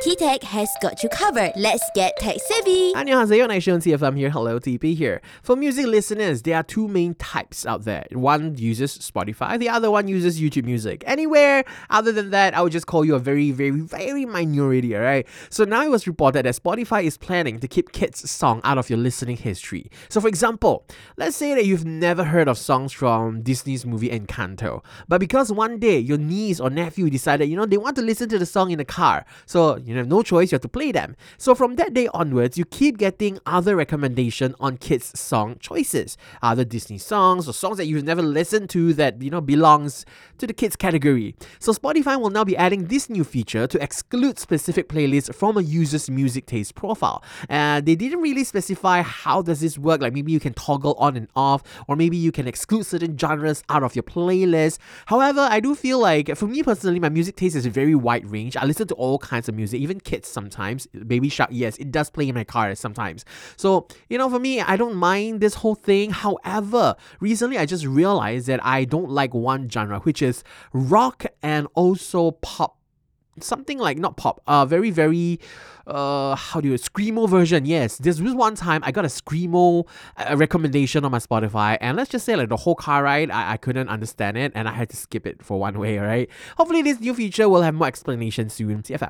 TPTech has got you covered. Let's get tech savvy. 안녕하세요, Nice on TFM here. Hello, TP here. For music listeners, there are two main types out there. One uses Spotify, the other one uses YouTube Music. Anywhere other than that, I would just call you a very, very, very minority, alright? So now it was reported that Spotify is planning to keep kids' song out of your listening history. So for example, let's say that you've never heard of songs from Disney's movie Encanto, but because one day your niece or nephew decided, they want to listen to the song in the car, so you have no choice, you have to play them. So from that day onwards, you keep getting other recommendation on kids' song choices, other Disney songs or songs that you've never listened to that belongs to the kids category. So Spotify will now be adding this new feature to exclude specific playlists from a user's music taste profile. And they didn't really specify how does this work, like maybe you can toggle on and off, or maybe you can exclude certain genres out of your playlist. However, I do feel like, for me personally, my music taste is very wide range. I listen to all kinds of music, even kids sometimes. Baby Shark, yes, it does play in my car sometimes. So, for me, I don't mind this whole thing. However, recently I just realized that I don't like one genre, which is rock and also pop. Something like, not pop, very, very, screamo version. Yes, this was one time I got a screamo recommendation on my Spotify, and let's just say like the whole car ride, I couldn't understand it, and I had to skip it for one way, alright? Hopefully this new feature will have more explanation soon. TFM.